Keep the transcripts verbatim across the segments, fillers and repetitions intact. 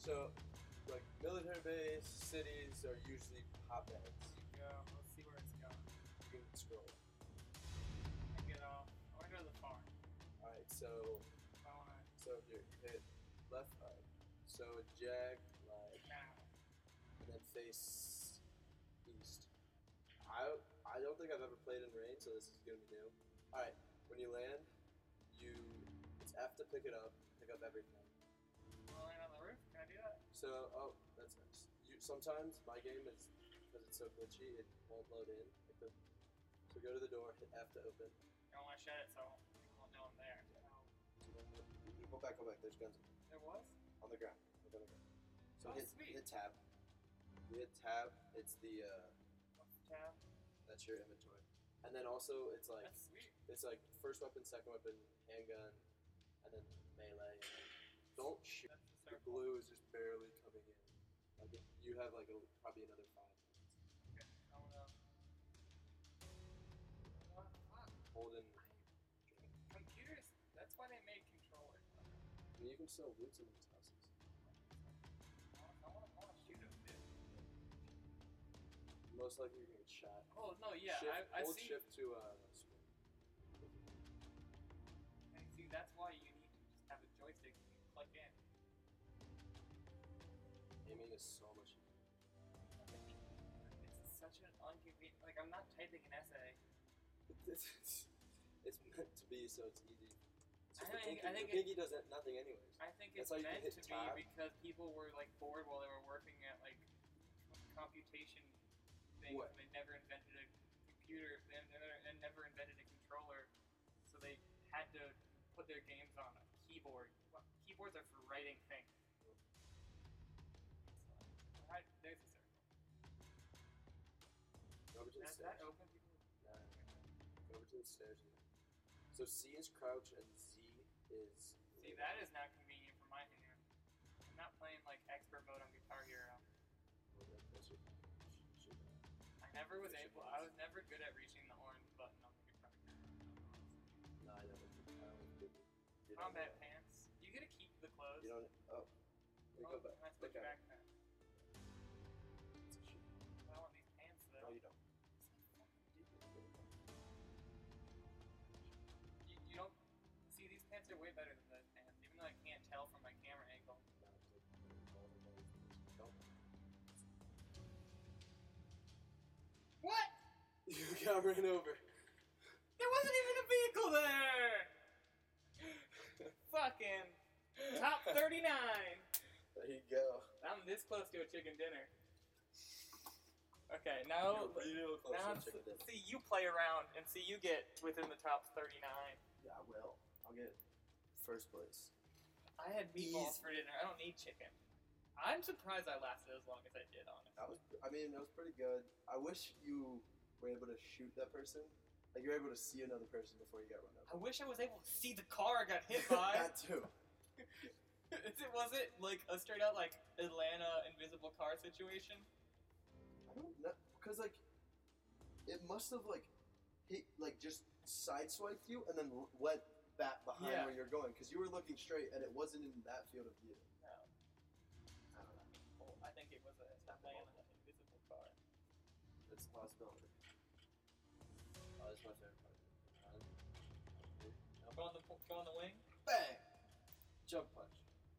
So, like, military base, cities are usually hotbeds. Go. Let's see where it's going. You can scroll. I get off. I want to go to the farm. Alright, so, I want so here, you hit left, right. So, jag, like, to now. and then face east. I I don't think I've ever played in rain, so this is gonna be new. Alright, when you land, you it's F to pick it up, pick up everything. Want to land on the roof? Can I do that? So, oh, that's nice. You sometimes my game is because it's so glitchy, it won't load in. Like the, so go to the door, hit F to open. I don't want to shut it so people won't know I'm there. So then you go back, go back. There's guns There was? on the ground. Look on the ground. So Oh, hit sweet. hit tab. You hit tab. It's the uh, What's the tab? that's your inventory. And then also it's like That's sweet. it's like first weapon, second weapon, handgun, and then melee. And don't shoot. That's the The circle. glue is just barely coming in. Like if you have like a, probably another five minutes. Okay. I want to. What? What? Hold in. Computers, that's why they made controllers. I mean, you can sell loot in these houses. I want to shoot him, dude. Most likely you're gonna get shot. Oh, no, yeah. Shift, I, I hold see. shift to uh. swing. And see, that's why you need to just have a joystick and you click in. Aiming is so much. It's such an inconvenient. Like, I'm not typing an essay. It's, it's meant to be so it's easy. It's just I the think- pinky, I think the it- pinky does it- nothing anyways. I think That's it's how you can meant hit to be tab. because people were like bored while they were working at like computation things. What? And they never invented a computer. They never, and never invented a controller, so they had to put their games on a keyboard. Well, keyboards are for writing things. So, right, there's a circle. Go over to the Does stairs. that open people? Nah, go over to the stairs. And so C is crouch and Z is. See, that is not convenient for my hand. I'm not playing like expert mode on Guitar Hero. Well, that- that's your- should- should- I never was Push able. it I once. was never good at reaching the orange button on the Guitar Hero. No, I never did. I only did- did Combat it. pants. You get to keep the clothes. You don't. Oh. You Oh, go back. and I switch Look at it. backpack. It's a shit. I want these pants though. No, you don't. You, you don't see these pants are way better than those pants, even though I can't tell from my camera angle. No, it's like- Don't. What? You got ran over. There wasn't even a vehicle there. Fucking top thirty-nine. There you go. I'm this close to a chicken dinner. Okay, now, You're real close now to chicken dinner. see you play around and see you get within the top thirty-nine. Yeah, I will. I'll get first place. I had meatballs Easy. for dinner. I don't need chicken. I'm surprised I lasted as long as I did, honestly. That was. I mean, it was pretty good. I wish you were able to shoot that person. Like you're able to see another person before you got run over. I wish I was able to see the car I got hit by. That too. Is it, was it like a straight out like Atlanta invisible car situation? I don't know, because like, it must have like, hit like just sideswiped you and then r- went back behind Yeah. where you're going because you were looking straight and it wasn't in that field of view. No. I don't know. Well, I think it was a Atlanta invisible car. It's a possibility. Oh, that's my favorite part. One, two, Go on the go on the wing. bang! Jump punch.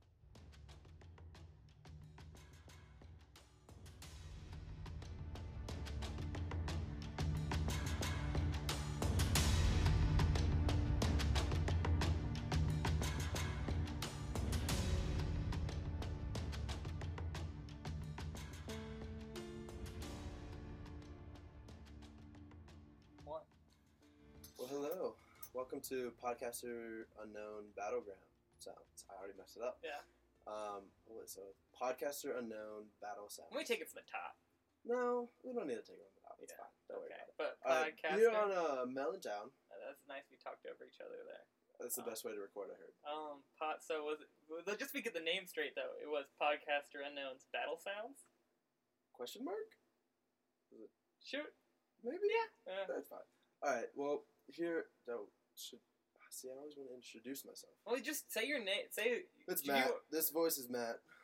One. Well, hello. Welcome to Podcaster Unknown Battleground Sounds. I already messed it up. Yeah. Um, what, so Podcaster Unknown Battle Sounds. Let me take it from the top. No, we don't need to take it on the top. It's Yeah. fine. Don't worry Okay. about it. But Alright, podcaster. You're on uh, Melontown. Uh, that's nice. We talked over each other there. That's the Uh, best way to record, I heard. Um, pot. So was it? Well, just to get the name straight though, it was Podcaster Unknown's Battle Sounds. Question mark? Shoot. Maybe? Yeah. Uh, That's fine. Alright, well, here, no, should, see, I always want to introduce myself. well, just say your name. Say. It's do Matt. you- This voice is Matt.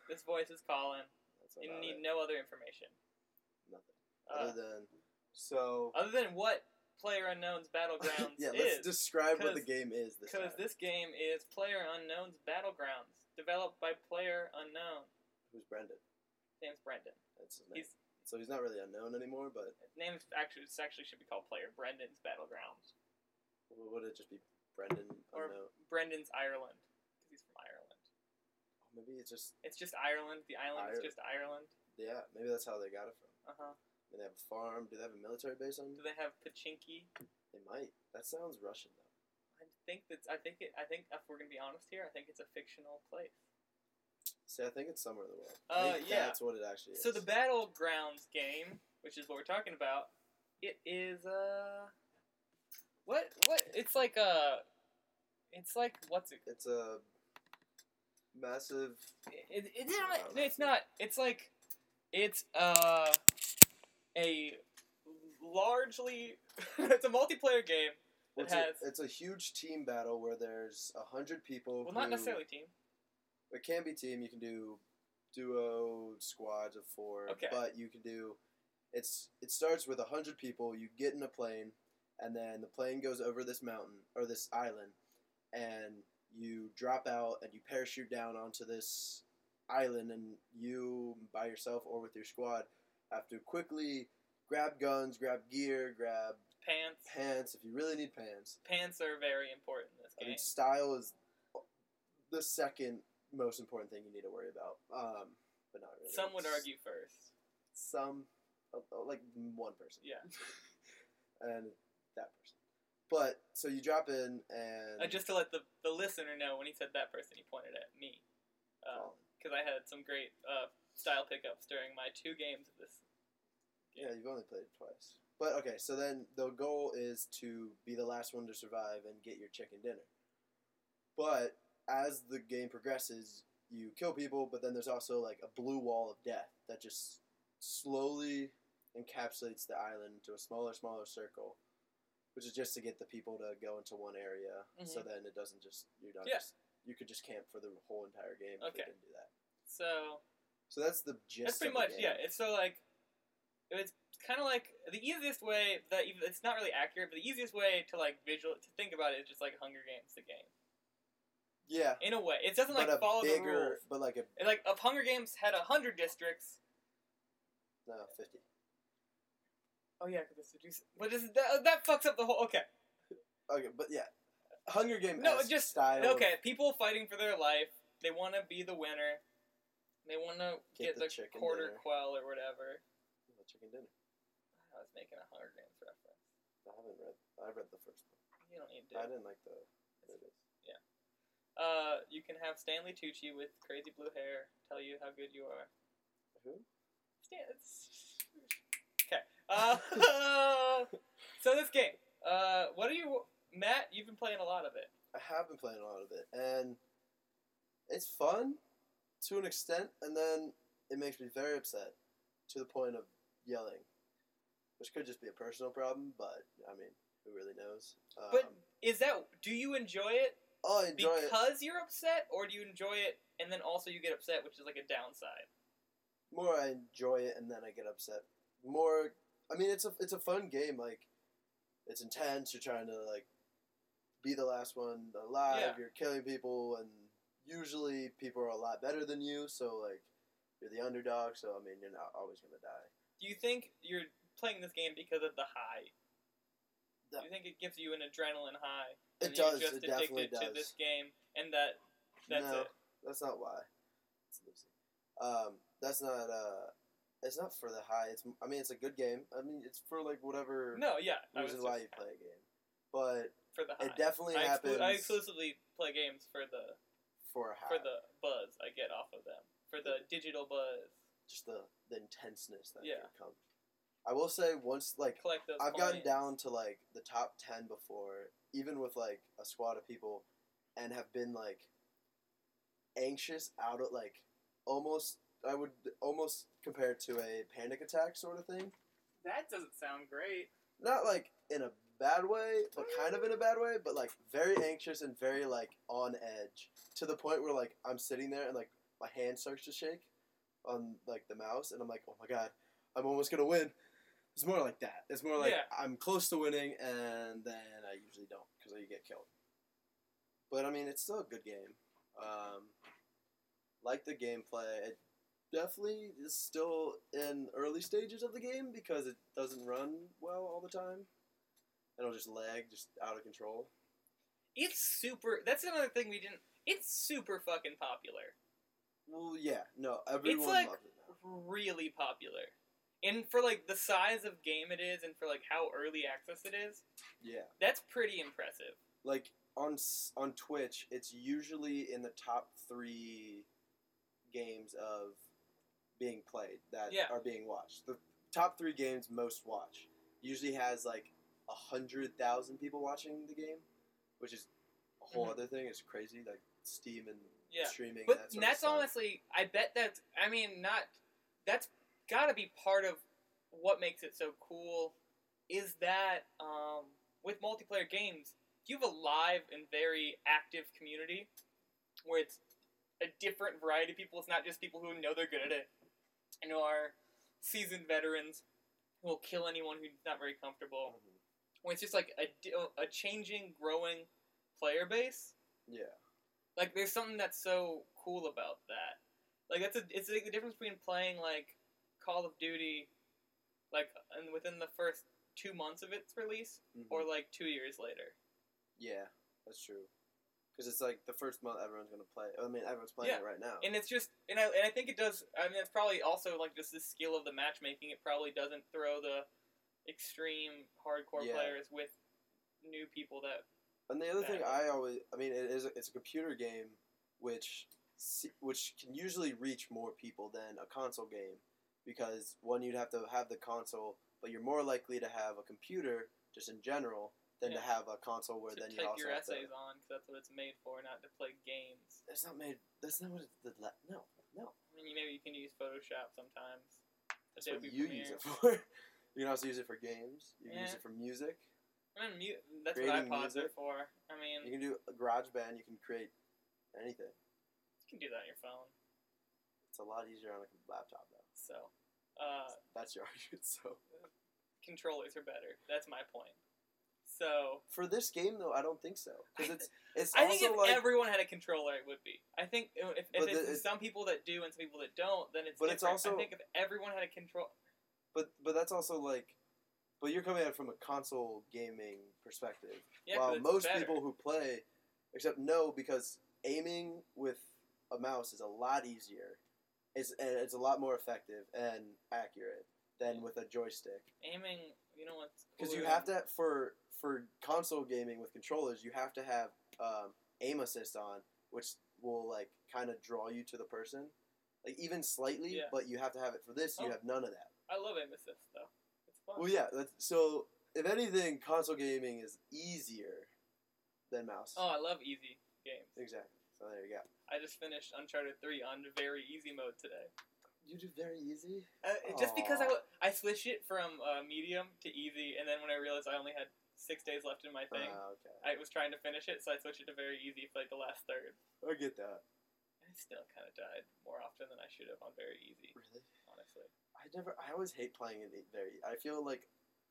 This voice is calling. That's You about need it. no other information. Nothing. Uh, Other than so. other than what PlayerUnknown's Battlegrounds yeah, let's is. describe what the 'cause- game is this time. Because this game is PlayerUnknown's Battlegrounds, developed by PlayerUnknown. Who's Brendan? His name's Brendan. That's his name. He's So he's not really unknown anymore, but his name's actually this actually should be called Player Brendan's Battlegrounds would it just be Brendan or unknown? Brendan's Ireland because he's from Ireland. Maybe it's just It's just Ireland. The island is Ire- just Ireland. yeah. Maybe that's how they got it from. Uh huh. Do they have a farm? Do they have a military base on? Do they have Pachinki? They might. That sounds Russian though. I think that's. I think it. I think if we're gonna be honest here, I think it's a fictional place. See, I think it's somewhere in the world. Uh, I think yeah. That's what it actually is. So the Battlegrounds game, which is what we're talking about, it is uh, what what? It's like a, it's like what's it? It's a massive. It, it, it's not. It's not. It's like, it's uh, a largely. It's a multiplayer game that It's, has. a, it's a huge team battle where there's a hundred people. Well, not who- necessarily team. It can be team. You can do duo squads of four. Okay. But you can do. It's it starts with a hundred people. You get in a plane, and then the plane goes over this mountain or this island, and you drop out and you parachute down onto this island, and you by yourself or with your squad have to quickly grab guns, grab gear, grab Pants. pants if you really need pants. Pants are very important in this I game. mean, style is the second most important thing you need to worry about. Um, but not really. Some would It's- argue first. Some, uh, uh, like one person. Yeah. And that person. But, so you drop in and... Uh, just to let the, the listener know, when he said that person, he pointed at me. Because I had some great uh, style pickups during my two games of this. Yeah, you've only played it twice. But, okay, so then the goal is to be the last one to survive and get your chicken dinner. But, as the game progresses, you kill people, but then there's also, like, a blue wall of death that just slowly encapsulates the island into a smaller, smaller circle, which is just to get the people to go into one area, so Mhm. then it doesn't just, you're not Yeah. just, you could just camp for the whole entire game if Okay. you didn't do that. So, So that's the gist that's pretty of the much, game. yeah. It's so, like, it's kind of like, the easiest way, that even, it's not really accurate, but the easiest way to, like, visual, to think about it is just like Hunger Games, the game. Yeah. In a way. It doesn't, like, but a follow the bigger, rules. but like a, It, like, if Hunger Games had a hundred districts, no, fifty. oh yeah, because it's seduce- but is that, that fucks up the whole, okay. Okay, but yeah. Hunger Game No, just, style of okay, people fighting for their life, they want to be the winner, they want to Get get, the the, chicken quarter dinner. quell or whatever. chicken dinner. I was making a Hunger Games reference. I haven't read, I read the first one. You don't need to. I didn't like the, what it is. Uh, you can have Stanley Tucci with crazy blue hair tell you how good you are. Who? Stan. Okay. Uh, so this game. Uh, what are you, Matt? You've been playing a lot of it. I have been playing a lot of it, and it's fun to an extent, and then it makes me very upset to the point of yelling, which could just be a personal problem, but I mean, who really knows? Um, But is that? Do you enjoy it oh, I enjoy it because you're upset, or do you enjoy it and then also you get upset, which is like a downside? more. I enjoy it, and then I get upset. More, I mean, it's a it's a fun game. Like, it's intense. You're trying to like be the last one alive. Yeah. You're killing people, and usually people are a lot better than you. So like, you're the underdog. So I mean, you're not always gonna die. Do you think you're playing this game because of the high? No. Do you think it gives you an adrenaline high? It and does. You're just It definitely addicted to does. this game, and that that's no, it. that's not why. It's Lucy. Um, that's not. Uh, it's not for the high. It's. I mean, it's a good game. I mean, it's for like whatever No, yeah. I was reason just why you play a game. But for the high. it definitely I, happens exclu- I exclusively play games for the for a high. for the buzz I get off of them, for the digital buzz. just the the intenseness that Yeah. can come. I will say once like Collect those. I've gotten coins. down to like the top ten before, even with like a squad of people, and have been like anxious out of like almost I would almost compare it to a panic attack sort of thing. That doesn't sound great. Not like in a bad way, but kind of in a bad way, but like very anxious and very like on edge to the point where like I'm sitting there and like my hand starts to shake on like the mouse, and I'm like, oh my god, I'm almost gonna win. It's more like that. It's more like Yeah. I'm close to winning, and then I usually don't because I get killed. But I mean, it's still a good game. Um, like the gameplay, it definitely is still in early stages of the game because it doesn't run well all the time. It'll just lag, just out of control. It's super. That's another thing we didn't. It's super fucking popular. Well, yeah, no, everyone It's like loves it now. really popular, and for like the size of game it is, and for like how early access it is, Yeah, that's pretty impressive. like on s- on Twitch, it's usually in the top three games of being played that Yeah. are being watched. The top three games most watch usually has like a hundred thousand people watching the game, which is a whole Mhm. other thing. It's crazy, like Steam and Yeah. streaming. But and that sort that's of stuff. honestly, I bet that's. I mean, not. That's got to be part of what makes it so cool. Is that um, with multiplayer games, you have a live and very active community where it's a different variety of people. It's not just people who know they're good at it and who are seasoned veterans who will kill anyone who's not very comfortable. Mhm. When it's just like a, di- a changing, growing player base. Yeah, Like, there's something that's so cool about that. Like, that's a, it's like the difference between playing, like, Call of Duty, like, and within the first two months of its release, Mhm. or, like, two years later. yeah, that's true. Because it's like the first month everyone's gonna play. I mean, everyone's playing Yeah. it right now. And it's just, and I, and I think it does, I mean, it's probably also, like, just the skill of the matchmaking. It probably doesn't throw the extreme hardcore Yeah. players with new people that, And the other thing That- I always, I mean, it is a, it's a computer game, which se- which can usually reach more people than a console game, because one, you'd have to have the console, but you're more likely to have a computer just in general than to Yeah. have a console where to then you take also your have essays to. on, because that's what it's made for, not to play games. That's not made. That's not what it's the le- no no. I mean, you, maybe you can use Photoshop sometimes. That's what Adobe you Premiere. use it for. You can also use it for games. You can use Yeah. it for music. I mean, mu- that's Creating what iPods are music. for. I mean, You can do a GarageBand. You can create anything. you can do that on your phone. It's a lot easier on a laptop though. So, uh, That's your argument. So controllers are better. That's my point. So, for this game though, I don't think so, because I it's it's I also think if like. everyone had a controller, it would be. I think if, if But it's the- it- some people that do and some people that don't, then it's But it's different. also- I think if everyone had a control, But but that's also like, but you're coming at it from a console gaming perspective. yeah, 'cause While it's most better. people who play, except no, because aiming with a mouse is a lot easier. It's and it's a lot more effective and accurate than with a joystick. aiming, you know what's Because cooler you have than- to for for console gaming with controllers, you have to have um, aim assist on, which will like kind of draw you to the person, like even slightly. Yeah. But you have to have it for this. You Oh. have none of that. I love aim assist though. It's fun. Well, yeah. That's, so, if anything, console gaming is easier than mouse. Oh, I love easy games. Exactly. So there you go. I just finished Uncharted three on very easy mode today. You do very easy. Uh, just because I, Aw. w- I switched it from uh, medium to easy, and then when I realized I only had six days left in my thing, Ah, okay. I was trying to finish it, so I switched it to very easy for like the last third. I get that. And I still kind of died more often than I should have on very easy, Really? honestly. I never. I always hate playing it very. I feel like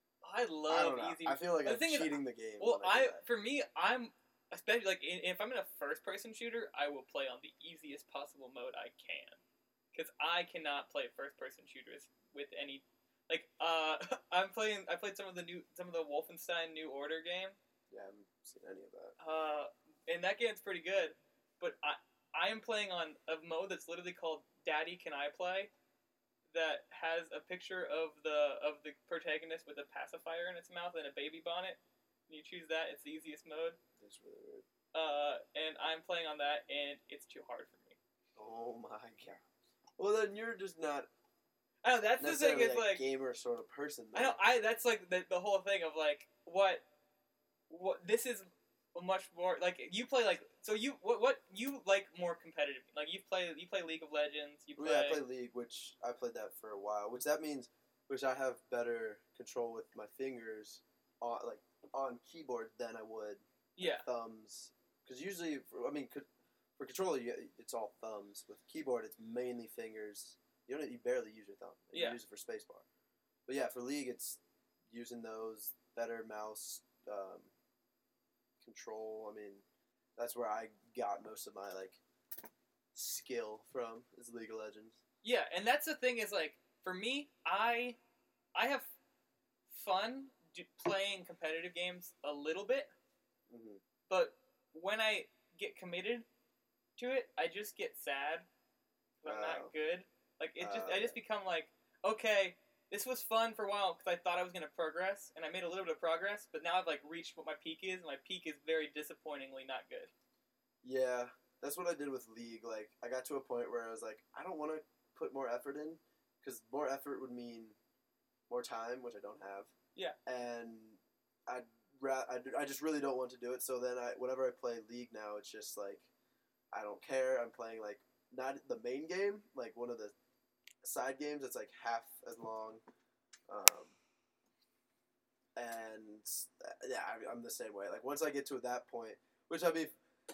I I love don't know. easy. I feel like The I'm thing is, cheating the game. Well, when I I, do that. for me, I'm especially like in, if I'm in a first-person shooter, I will play on the easiest possible mode I can, because I cannot play first-person shooters with any like. Uh, I'm playing. I played some of the new, some of the Wolfenstein New Order game. Yeah, I haven't seen any of that. Uh, and that game's pretty good, but I I am playing on a mode that's literally called Daddy Can I Play, that has a picture of the of the protagonist with a pacifier in its mouth and a baby bonnet. And you choose that; it's the easiest mode. That's really weird. Uh, and I'm playing on that, and it's too hard for me. Oh my god. Well, then you're just not I know that's the thing. necessarily Is a like gamer sort of person. I know I that's like the the whole thing of like what what this is much more like you play like so you what what you like more competitive like you play you play League of Legends you play, Yeah, I play League, which I played that for a while. Which that means, which I have better control with my fingers on like on keyboard than I would yeah thumbs. Because usually, I mean, could, For controller, you, it's all thumbs. With keyboard, it's mainly fingers. You don't. You barely use your thumb. You Yeah. use it for spacebar. But yeah, for League, it's using those better mouse um, control. I mean, that's where I got most of my like skill from is League of Legends. Yeah, and that's the thing is like for me, I I have fun do, playing competitive games a little bit, Mm-hmm. but when I get committed to it, I just get sad. 'Cause I'm Oh. not good. Like it just Oh, I just become like, okay, this was fun for a while because I thought I was gonna progress, and I made a little bit of progress, but now I've like reached what my peak is, and my peak is very disappointingly not good. Yeah, that's what I did with League. Like, I got to a point where I was like, I don't want to put more effort in, because more effort would mean more time, which I don't have. Yeah. And I'd ra- I, I just really don't want to do it. So then, I whenever I play League now, it's just like, I don't care. I'm playing like not the main game, like one of the side games. It's like half as long. Um, and uh, yeah, I, I'm the same way. Like once I get to that point, which I mean.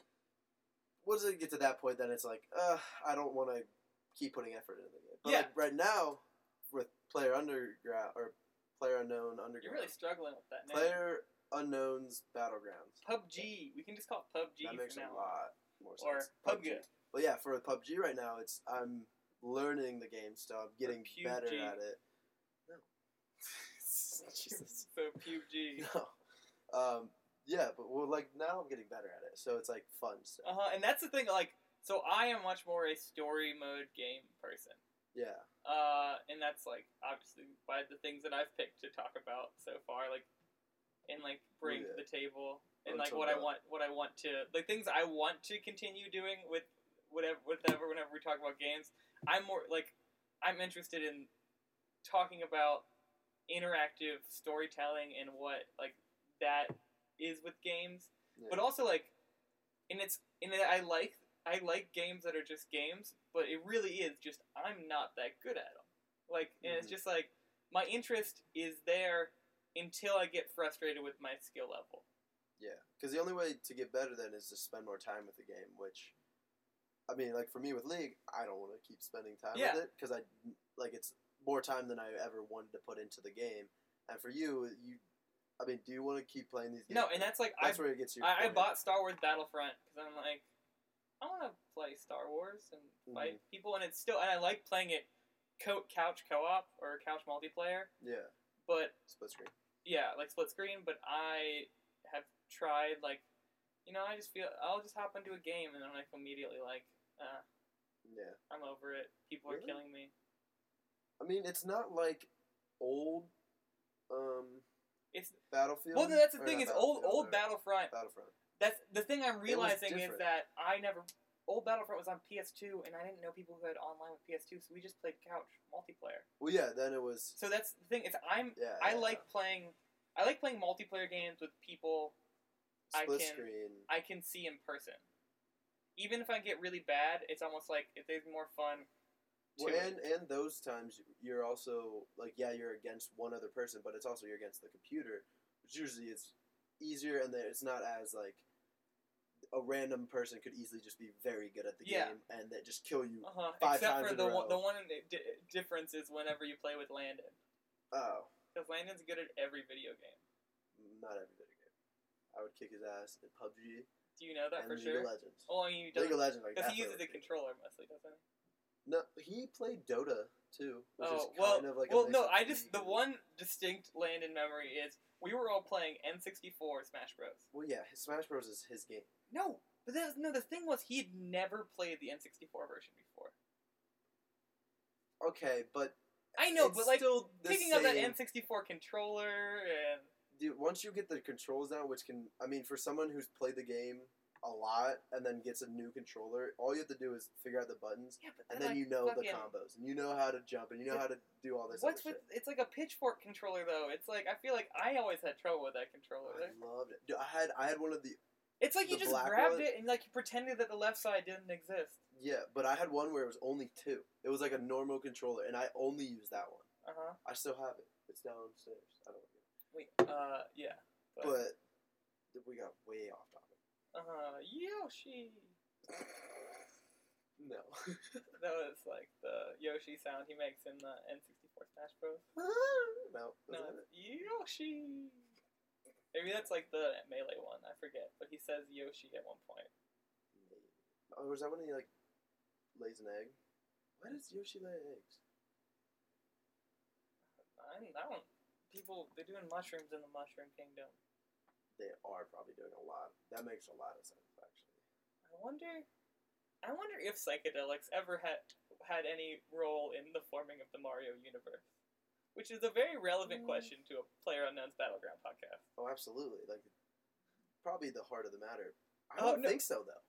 Once I get to that point, then it's like, uh, I don't want to keep putting effort into the game. But Yeah. like right now, with Player Underground or Player Unknown Underground, You're really struggling with that name. Player Unknown's Battlegrounds. P U B G. We can just call it P U B G That makes for a now. lot more Or sense. P U B G. But yeah, for P U B G right now, it's I'm learning the game still. I'm getting P U B G. better at it. No. Jesus. So P U B G. No. Um. Yeah, but well, like now I'm getting better at it, so it's like fun stuff. Uh huh. And that's the thing. Like, so I am much more a story mode game person. Yeah. Uh, and that's like obviously by the things that I've picked to talk about so far, like, and like bring Yeah. to the table, and like Until what I the- want, what I want to, the things I want to continue doing with whatever, whatever. Whenever we talk about games, I'm more like I'm interested in talking about interactive storytelling and what like that is with games, Yeah. but also like, and it's and I like I like games that are just games, but it really is just I'm not that good at them. Like, and it's Mhm. just like my interest is there until I get frustrated with my skill level. Yeah, because the only way to get better then is to spend more time with the game. Which, I mean, like for me with League, I don't want to keep spending time Yeah. with it because I like it's more time than I ever wanted to put into the game. And for you, you, I mean, do you want to keep playing these games? No, and that's like that's I where it gets you. I, I point. bought Star Wars Battlefront because I'm like I want to play Star Wars and fight Mm-hmm. people, and it's still and I like playing it co- couch co-op or couch multiplayer, Yeah, but split screen. yeah, like split screen, but I have tried like, you know, I just feel I'll just hop into a game and I'm like immediately like, uh, Yeah, I'm over it. People are Really? killing me. I mean, it's not like old, um, It's Battlefield. well, that's the or thing not is old Battlefield, old or Battlefront. Battlefront. That's the thing I'm realizing is different. that I never old Battlefront was on P S two and I didn't know people who had online with P S two, so we just played couch multiplayer. Well, yeah, then it was. So that's the thing. It's I'm Yeah, I yeah. like playing I like playing multiplayer games with people I Split can- screen. I can see in person. Even if I get really bad, it's almost like if there's more fun. To Well, it. and and those times you're also like yeah you're against one other person, but it's also you're against the computer, which usually is easier and then it's not as like a random person could easily just be very good at the Yeah. game and then just kill you. Uh-huh. Five Except times for in the a one, row. the one di- difference is whenever you play with Landon, Oh, because Landon's good at every video game. not every video game. I would kick his ass in P U B G Do you know that and for League sure? of Legends. Oh, I mean, he League does of Legends, like because he definitely uses a would be. controller mostly, doesn't he? No, he played Dota too, which Oh is well, kind of like well a mix no, of I just League the and- one distinct Landon memory is we were all playing N sixty-four Smash Bros. Well, yeah, his Smash Bros is his game. No, but that was, no. The thing was, he had never played the N sixty-four version before. Okay, but I know, it's but like still the picking up that same- N sixty-four controller and Dude, once you get the controls down, which can, I mean, for someone who's played the game a lot and then gets a new controller, all you have to do is figure out the buttons, yeah, but and they're then like you know fucking, the combos, and you know how to jump, and you know But how to do all this What's other with? shit. It's like a pitchfork controller though. It's like I feel like I always had trouble with that controller. I loved it. Dude, I had I had one of the It's like you the just black grabbed one? it and like you pretended that the left side didn't exist. yeah, but I had one where it was only two. It was like a normal controller, and I only used that one. Uh huh. I still have it. It's downstairs. I don't know. Wait. Uh. Yeah. But we got way off topic. Uh huh. Yoshi. No. That was like the Yoshi sound he makes in the N sixty-four Smash Bros. No. No, Wasn't it's Yoshi. Maybe that's like the Melee one. I forget, but he says Yoshi at one point. it? Oh, was that when he like lays an egg? Why does Yoshi lay eggs? I, I don't. People, they're doing mushrooms in the Mushroom Kingdom. They are probably doing a lot. That makes a lot of sense, actually. I wonder. I wonder if psychedelics ever had had any role in the forming of the Mario universe, which is a very relevant Mm. question to a PlayerUnknown's Battleground podcast. Oh, absolutely. Like, probably the heart of the matter. I Oh, don't no. think so, though.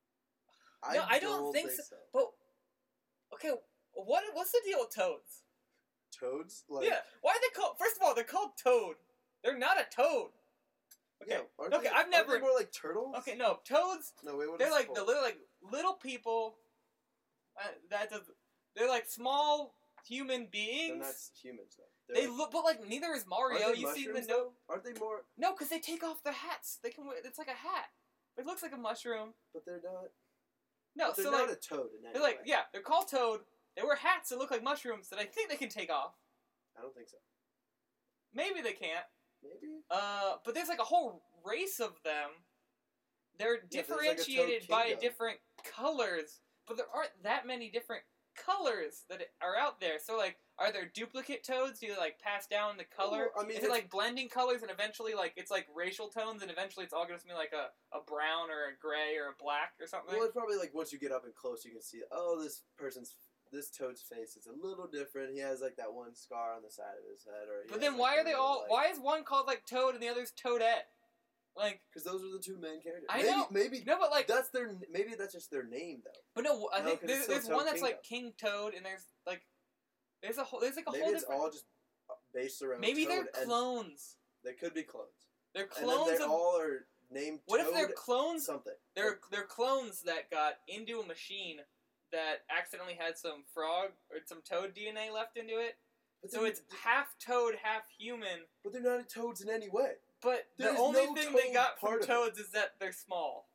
No, I don't think so. But okay, what what's the deal with toads? Toads? Like, Yeah, why are they called? First of all, they're called toad. They're not a toad. Okay, yeah, aren't okay, they, I've aren't never. they more like turtles? Okay, no, toads. No, wait, what They're is it like the called? little like little people. Uh, that does. They're like small human They're beings. not humans, though. They They're like, look, but like neither is Mario. aren't they You see the mushrooms, no, though? Aren't they more... no, because they take off their hats. They can. wear- It's like a hat. It looks like a mushroom. But they're not... No, but they're so not like a toad in any they're like way. yeah, they're called toad. They wear hats that look like mushrooms that I think they can take off. I don't think so. Maybe they can't. Maybe? Uh, but there's like a whole race of them. They're Yeah, there's like a Toad differentiated by Kingdom. different colors, but there aren't that many different colors that are out there. So like, are there duplicate toads? Do you like pass down the color? Well, I mean, Is it it's- like blending colors and eventually like it's like racial tones and eventually it's all gonna be like a, a brown or a gray or a black or something? Well, it's probably like once you get up and close, you can see, oh, this person's... This toad's face is a little different. He has like that one scar on the side of his head, or he but has, then like, why the are they little, all? like- Why is one called like Toad and the other's Toadette? Like, Because those are the two main characters. I maybe, know. Maybe no, but like, that's their. Maybe that's just their name, though. but no, I No, think 'cause there's, it's still there's Toad one that's like Kingdom. King Toad and there's like, there's a whole, there's like a Maybe whole it's different. all just based around. Maybe Toad they're and clones. They could be clones. They're And clones then they of. all are named. What Toad if they're clones? Something. They're they're clones that got into a machine that accidentally had some frog or some toad D N A left into it. But So they're- it's half toad, half human. But they're not toads in any way. But the There's only no thing they toad got from part of it. toads is that they're small.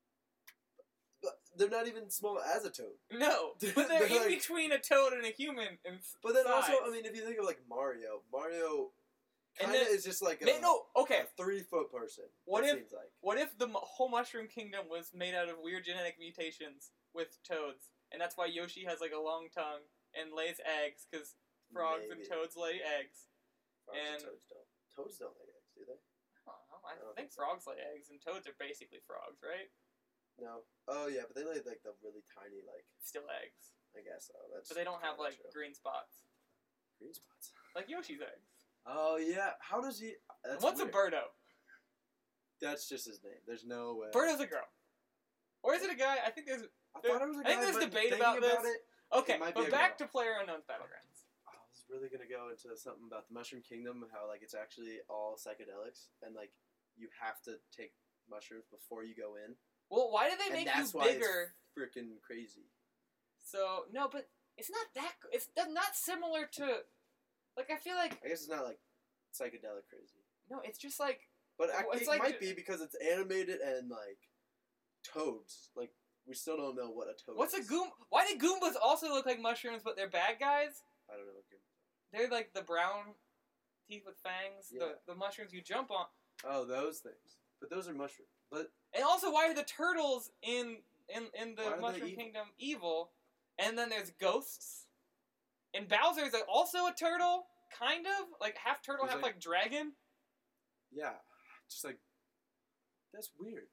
But they're not even small as a toad. No, They're- but they're, they're in like- between a toad and a human. In s- But then also, size. I mean, if you think of like Mario, Mario And kind of then- is just like a, They- no, okay. a three foot person. What it if- seems like. What if the m- whole Mushroom Kingdom was made out of weird genetic mutations with toads, and that's why Yoshi has like a long tongue and lays eggs because frogs Maybe. and toads lay eggs. Frogs and and- toads don't. Toads don't lay eggs, do they? I don't know. I, I don't think think so. frogs lay eggs, and toads are basically frogs, right? No. Oh yeah, but they lay like the really tiny, like Still eggs, I guess so. That's but they don't have kinda like true. green spots green spots. like Yoshi's eggs. Oh yeah, how does he? That's What's weird. a Birdo? That's just his name. There's no way. Birdo's a girl, or is it a guy? I think there's. I thought it was a I guy. think there's but debate thinking about this. it, Okay, It might be but a back girl. to PlayerUnknown's Battlegrounds. I was really gonna go into something about the Mushroom Kingdom, how like it's actually all psychedelics, and like you have to take mushrooms before you go in, Well, why do they and make you that's why bigger? it's freaking crazy. So no, but it's not that. It's not similar to. Like I feel like I guess it's not like psychedelic crazy, no, it's just like but ac- Well, it's it like might the- be because it's animated and like toads. Like we still don't know what a toad. what's a is. goom? Why do Goombas also look like mushrooms, but they're bad guys? I don't know. What Goom- They're like the brown teeth with fangs, Yeah. the the mushrooms you jump on. Oh, those things. But those are mushrooms. But And also, why are the turtles in in in the Why are they Mushroom evil? Kingdom evil? And then there's ghosts. And Bowser's also a turtle, kind of like half turtle, He's half like- like dragon. yeah, just like that's weird.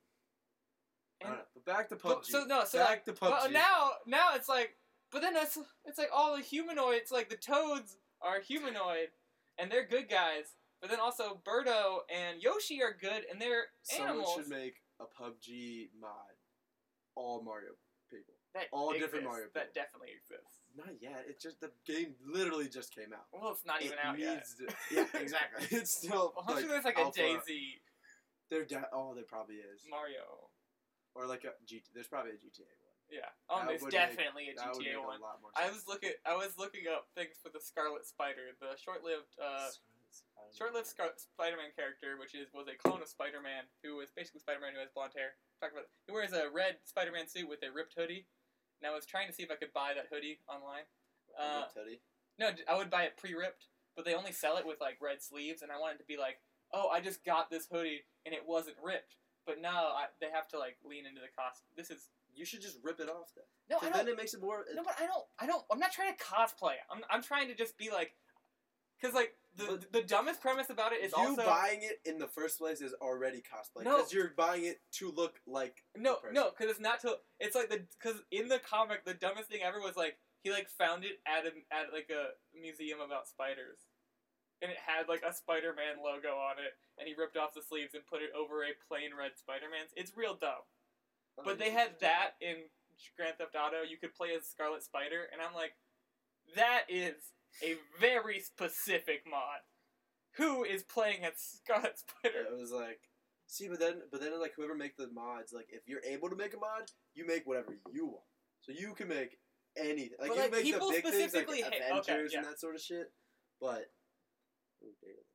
I And don't know. But back to P U B but, G. so no, so back like, to P U B G. well, now now it's like, but then it's it's like all the humanoids, like the toads are humanoid, and they're good guys. But then also Birdo and Yoshi are good, and they're Someone animals. should make a P U B G mod. All Mario people. that all different exists. Mario That people. definitely exists. Not yet. It's just the game literally just came out. Well, it's not even It out yet. needs to- yeah, exactly. It's still. Well, I'm like, sure there's like a alpha. Daisy There, de- oh, there probably is. Mario. Or like a G T. There's probably a G T A one. Yeah. Um, That there's would make- definitely a That would G T A make one. a lot more I sense. was looking. I was looking up things for the Scarlet Spider, the short-lived uh, is. I don't Short-lived know. Scar- Spider-Man character, which is was a clone of Spider-Man, who was basically Spider-Man who has blonde hair. Talk about he wears a red Spider-Man suit with a ripped hoodie, and I was trying to see if I could buy that hoodie online. A Uh, ripped hoodie? No, I would buy it pre-ripped, but they only sell it with like red sleeves, and I wanted to be like, oh, I just got this hoodie and it wasn't ripped. But no, I, they have to like lean into the cost. This is You should just rip it off then. no, I Because don't. then it makes it more. No, but I don't. I don't. I'm not trying to cosplay. I'm. I'm trying to just be like, because like the But- the dumbest premise about it is you also buying it in the first place is already cosplay. No. Because you're buying it to look like. no, the person. no, because it's not to. It's like the because in the comic the dumbest thing ever was like he like found it at a at like a museum about spiders, and it had like a Spider-Man logo on it, and he ripped off the sleeves and put it over a plain red Spider-Man's. It's real dumb. Oh, But you they should had just do that in Grand Theft Auto. You could play as Scarlet Spider, and I'm like, that is a very specific mod. Who is playing as Scarlet Spider? It was like, see, but then, but then, like, whoever make the mods, like, if you're able to make a mod, you make whatever you want. So you can make anything. Like, But, you like, make the people big things, like specifically hate- okay, Avengers yeah. and that sort of shit. But, ooh, data limit.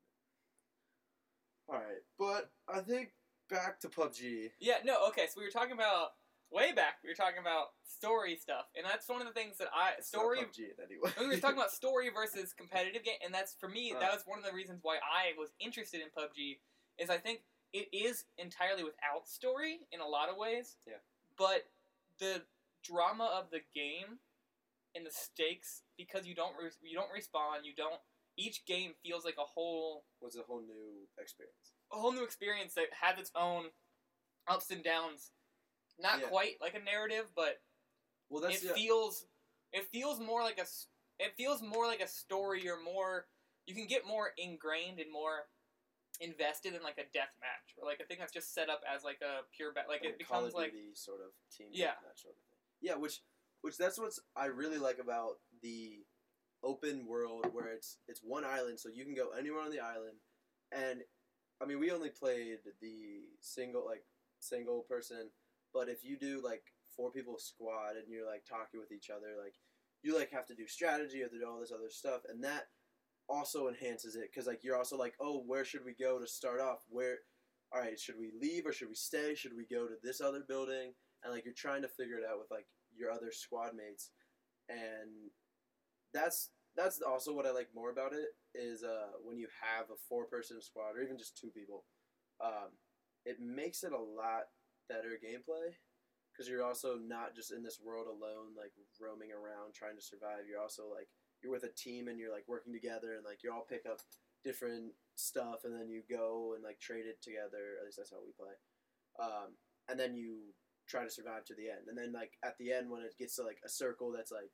All right, but I think back to P U B G. Yeah, no, okay. So we were talking about way back. We were talking about story stuff, and that's one of the things that I It's not story. P U B G in any way. We were talking about story versus competitive game, and that's for me. Uh. That was one of the reasons why I was interested in P U B G. Is I think it is entirely without story in a lot of ways. Yeah. But the drama of the game and the stakes, because you don't re- you don't respawn, you don't. Each game feels like a whole was a whole new experience. a whole new experience that has its own ups and downs. Not Yeah. quite like a narrative, but Well, that's it the, feels it feels more like a s- it feels more like a story, or more you can get more ingrained and more invested in like a death match, or like a thing that's just set up as like a pure bat. Like, like it a Call becomes of like Duty sort of team Yeah. that sort of thing. Yeah, which which that's what's I really like about the open world, where it's it's one island, so you can go anywhere on the island. And I mean, we only played the single like single person, but if you do like four people squad and you're like talking with each other, like you like have to do strategy, you have to do all this other stuff, and that also enhances it, because like you're also like, oh, where should we go to start off? Where, all right, should we leave or should we stay? Should we go to this other building? And like you're trying to figure it out with like your other squad mates, and that's that's also what I like more about it is uh, when you have a four person squad or even just two people, um, it makes it a lot better gameplay, because you're also not just in this world alone, like roaming around trying to survive. You're also like you're with a team and you're like working together, and like you all pick up different stuff and then you go and like trade it together. At least that's how we play. Um, and then you try to survive to the end. And then like at the end, when it gets to like a circle that's like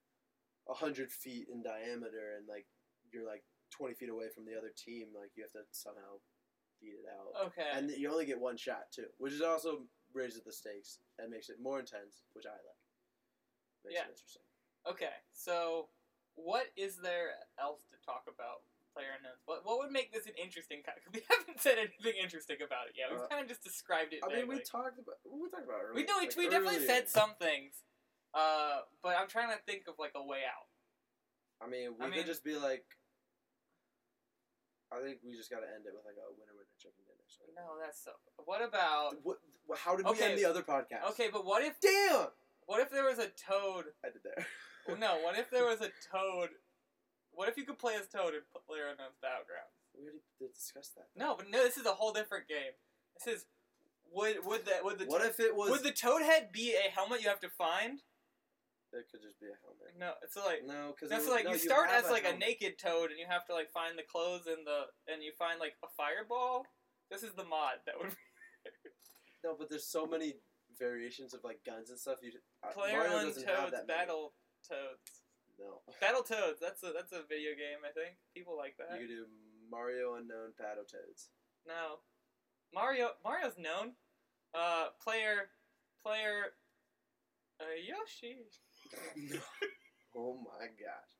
a hundred feet in diameter, and like you're like twenty feet away from the other team, like you have to somehow beat it out. okay. And you only get one shot too, which is also raises the stakes and makes it more intense, which I like. Makes Yeah. it interesting. Okay, so what is there else to talk about Player Unknowns? What what would make this an interesting kind? We haven't said anything interesting about it yet. We've Uh, kind of just described it. I mean, we vaguely. talked about we talked about it earlier. we do. We, like, we definitely earlier. said some things, uh, but I'm trying to think of like a way out. I mean, we I mean- could just be like. I think we just got to end it with like a winner winner chicken dinner. So. No, that's so. What about? What, wh- how did we Okay. end the other podcast? Okay, but what if? Damn. What if there was a Toad? I did there. Well, no. What if there was a Toad? What if you could play as Toad in Player Unknown's Battlegrounds? We already did discuss that. No, but no. This is a whole different game. This is. Would would the would the What if it was? would the Toad head be a helmet you have to find? It could just be a helmet. No, it's like. No, because That's like you start as like a naked Toad, and you have to like find the clothes and the and you find like a fireball. This is the mod that would No, but there's so many variations of like guns and stuff. You uh, Player Mario on doesn't have Toads that many. Battle Toads. No. Battle Toads. That's a that's a video game. I think people like that. You could do Mario Unknown Battletoads. No, Mario Mario's known. Uh, player player uh, Yoshi. Oh my gosh.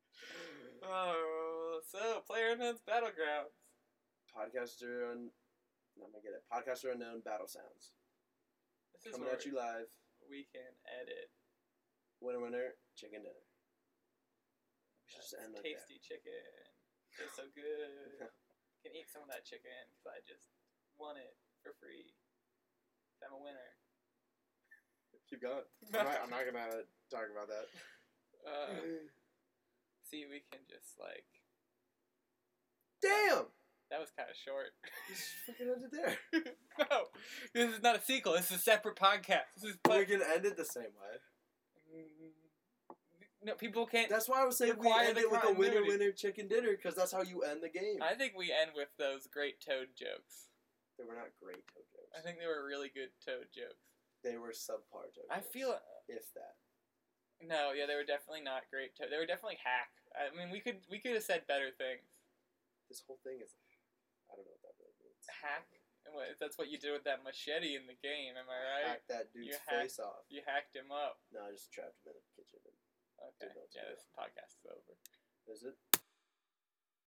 Oh, so Player Unknown's Battlegrounds. Podcaster un. No, I'm gonna get it. Podcaster Unknown Battle Sounds. This is Coming where at you live. we can edit. Winner, winner, chicken dinner. We should just That's end like tasty chicken. that. Feels so good. Can eat some of that chicken because I just won it for free. I'm a winner. Keep going. I'm not, I'm not gonna talk about that. Uh, see, we can just like. Damn! That was kind of short. Just fucking end it there. No, this is not a sequel. This is a separate podcast. This is. We can end it the same way. No, people can't. That's why I was saying we require end the it with a winner continuity. winner chicken dinner because that's how you end the game. I think we end with those great Toad jokes. They were not great Toad jokes. I think they were really good Toad jokes. They were subpar Toad I jokes. feel. If that. No, yeah, they were definitely not great Toad. They were definitely hack. I mean, we could we could have said better things. This whole thing is. I don't know what that really means. Hack. And what- That's what you did with that machete in the game. Am I right? Hack that dude's You hacked- face off. You hacked him up. No, I just trapped him in the kitchen. And Okay. Didn't know what to Yeah, do. this podcast is over. is it?